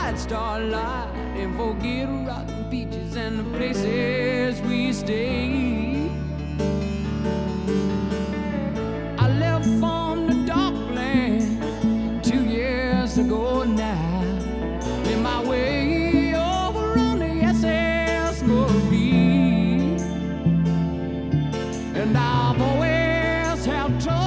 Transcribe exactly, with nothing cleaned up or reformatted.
bright starlight and forget rotten beaches and the places we stayed. I left from the dark land two years ago now, in my way over on the S S Marie, and I've always have trouble